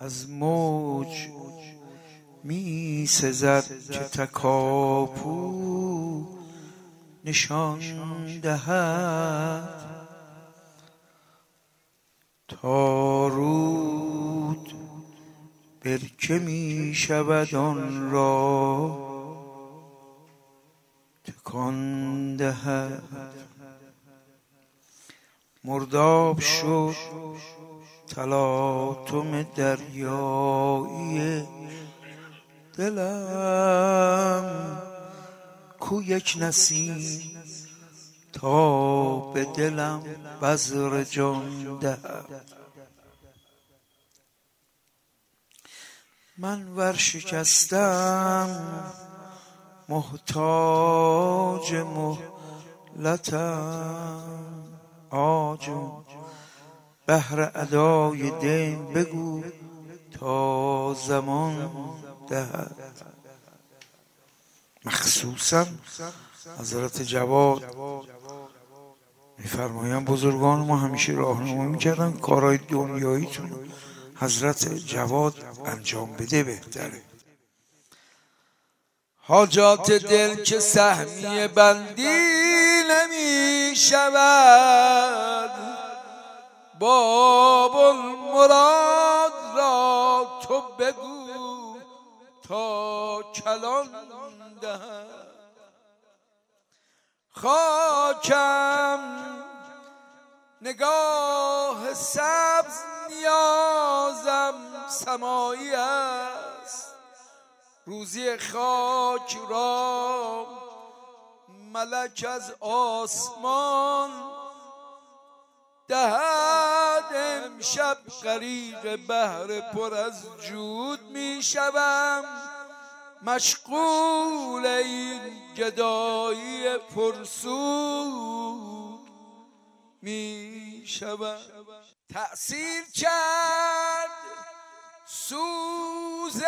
از موج می سزد که تکاپو نشان دهد تا رود برکه می شود آن را تکان دهد. مرداب شد تلاطم دریایی دلم، کو یک نسیم تا به دلم بذر جان دهد. من ورشکستم محتاج مهلتم، آجون بهر ادای دین بگو تا زمان دهد. مخصوصا حضرت جواد میفرمایند بزرگان ما همیشه راهنمایی میکردن کارهای دنیاییتون حضرت جواد انجام بده بهتره. حاجات دل که سهمیه بندی نمی شود، باب المراد را تو بگو تا کلان دهد. خاکم نگاه سبز نیازم سمایی است، روزی خاک را ملک از آسمان دهد. امشب غریق بحر پر از جود می شوم، مشغول این گدایی پرسود می شوم. تأثیر کرد سوز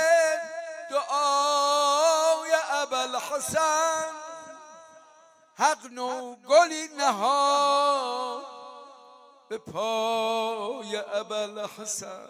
دعای ابوالحسن، حق نوگلی نهاد به پای ابوالحسن.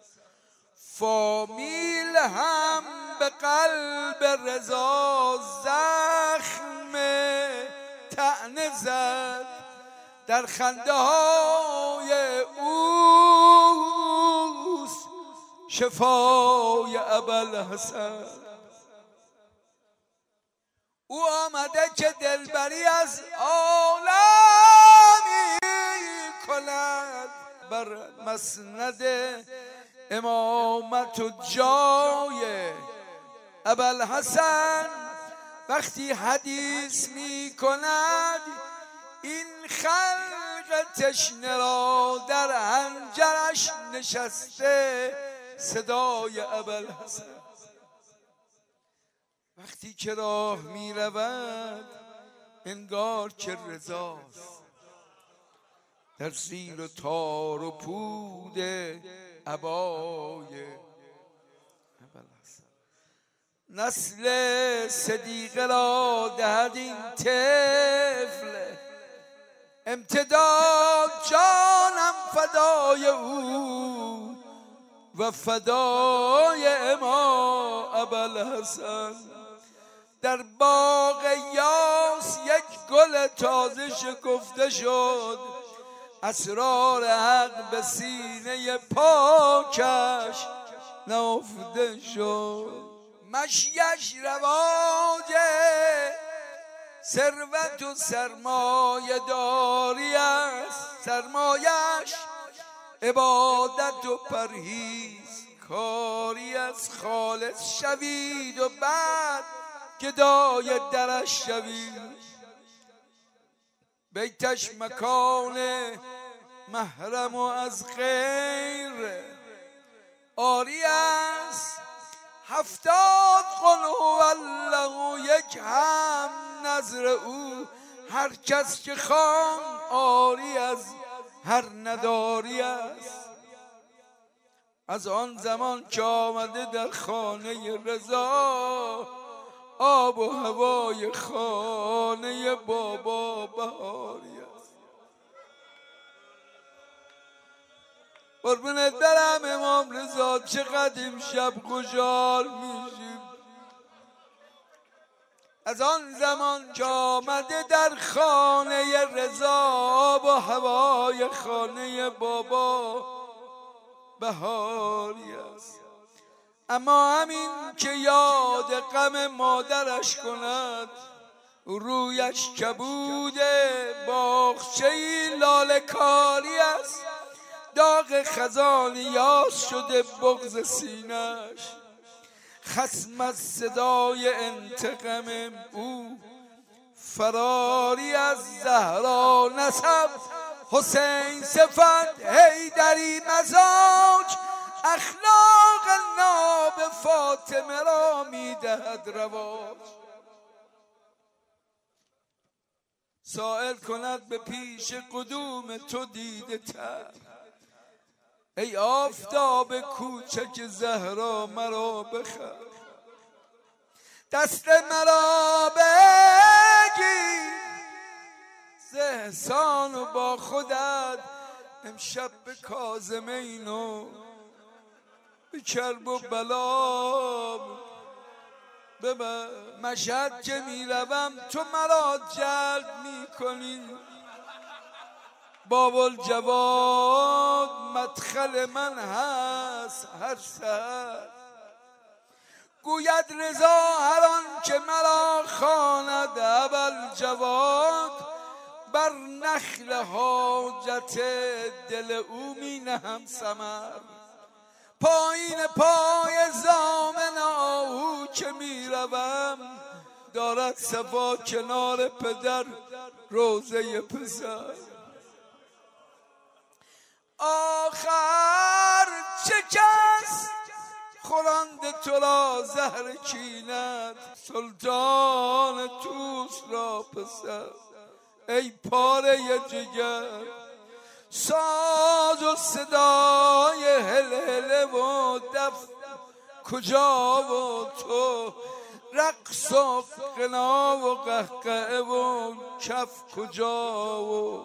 فامیل هم به قلب رضا زخم طعنه زد، در خنده های اوست شفای ابوالحسن. او آمده که دلبری از عالمی کند، بر مسند امامت و جای ابوالحسن وقتی حدیث می کند، این خلق تشنه را در حنجرش نشسته صدای ابوالحسن. وقتی که راه می رود انگار که رضاست، در زیر تار و پود عبای ابوالحسن. نسل صدیقه را دهد این طفل امتداد، جانم فدای او و فدای امام ابوالحسن. در باغ یاس یک گل تازه شکفته شد، اسرار حق به سینه پاکش نهفته شد. مشیش رواج ثروت و سرمایه داری است، سرمایش عبادت و پرهیز کاری از. خالص شوید و بعد گدای درش شوید، بیتش مکان محرم و از غیر آری است. 70 قل هو الله یک هم نظر او، هر کس که خوان آری از هر نداری است. از آن زمان که آمده در خانه رضا، آب و هوای خانه بابا بهاری است. قربونت برم امام رضا، چقدر امشب خوشحال میشیم از آن زمان که آمده در خانه رضا، با هوای خانه بابا بهاری است. اما همین که یاد غم مادرش کند، رویش کبوده باغچه‌ای لاله کاری است. داغ خزان یاس شده بغض سینش، خصم از صدای انتقام او فراری از زهرا نسب. حسین صفت حیدری مزاج، اخلاق ناب فاطمه را میدهد رواج. سائل کند به پیش قدوم تو دیده تر، ای آفتاب کوچک زهرا مرا بخر. دست مرا بگیر ز احسان و با خودت، امشب به کاظمین و به کرب و بلا ببر. مشهد که میروم تو مرا جلب میکنی، باب الجواد مدخل من هست هر سحر. گوید رضا هر آن که مرا خواند ابوالجواد، بر نخل حاجت دل او می نهم ثمر. پایین پای زامن آهو که می روم، دارد صفا کنار پدر روضه پسر. آخر چه کس خوراند تو را زهر کینت، سلطان توس را پسر. ای پاره جگر ساز و صدای هلهله و دف کجا و تو، رقص و غنا و قهقه و کف کجا و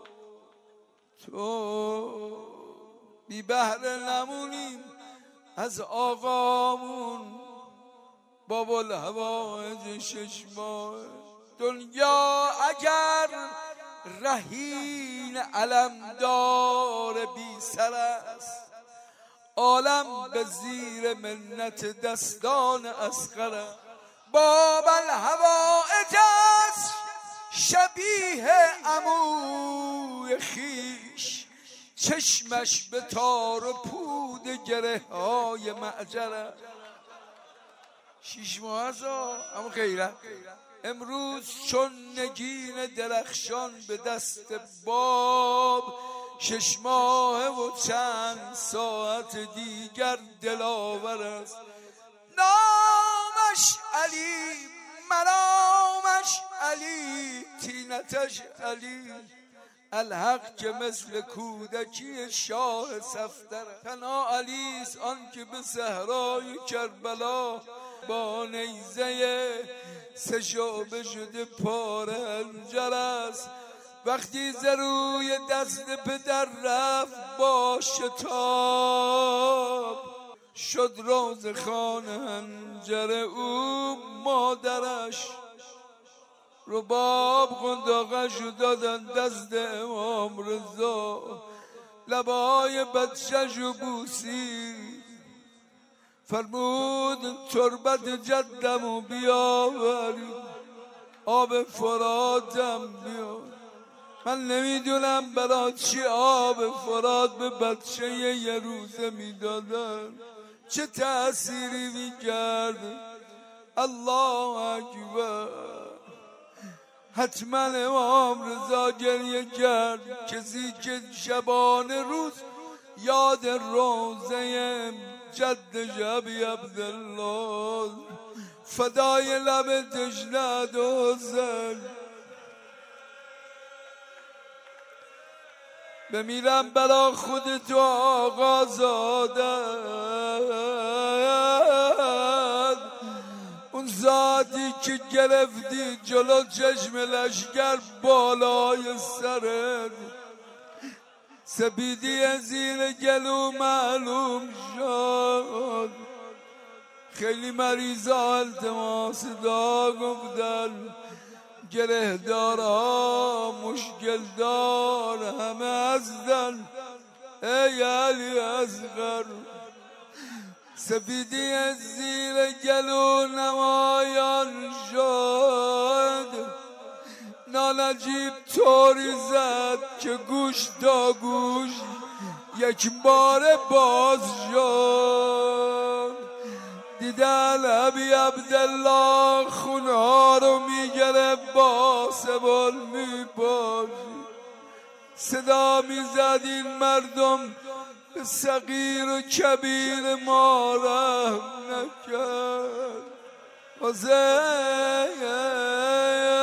تو. بی بهره نمونیم از آقامون، باب الهوایج 6 ماه. دنیا اگر رهین علمدار بی سر است، عالم به زیر منت دستان اصغر. باب الهوایج است شبیه عموی خیش، چشمش به تار و پود گره های معجره. 6 ماه است اما غیرت. امروز چون نگین درخشان به دست باب، 6 ماه و چند ساعت دیگر دلاور است. نامش علی، مرامش علی، تینتش علی. الحق که مثل کودکی شاه صفدر، تنها علیست آن که به صحرای کربلا با نیزه 3 شعبه شده پاره حنجر است. وقتی ز روی دست پدر رفت با شتاب، شد روز خان حنجر او مادرش. رباب قنداقش دادن دست امام رضا، لبای بچه‌ش رو بوسید، فرمود تربت جدمو بیاورید، آب فراتم بیار. من نمیدونم برای چی آب فرات به بچه یه روزه میدادن، چه تأثیری میکرد. الله اکبر. حتما امام رضا گریه کرد، کسی که شبانه روز یاد روزه جدش ابی عبدالله فدای لب تشنه دوزن. بمیرم برا خود تو آقا زادت، اون ذاتی که گرفتی جلو چشم لشگر بالای سرت. سپیدی زیر گلو معلوم شد. خیلی مریضا التماس دا گفتن، گره دارا مشکل دار همه ازدن. ای علی اصغر سپیدی از زیر گلو نمایان شد. نانجیب طوری زد که گوش تا گوش یک بار باز شد. دیدن ابی عبدالله خونها رو میگره با سبال میپاشی. صدا میزد این مردم به صغیر و کبیر ما رحم نکرد. حسین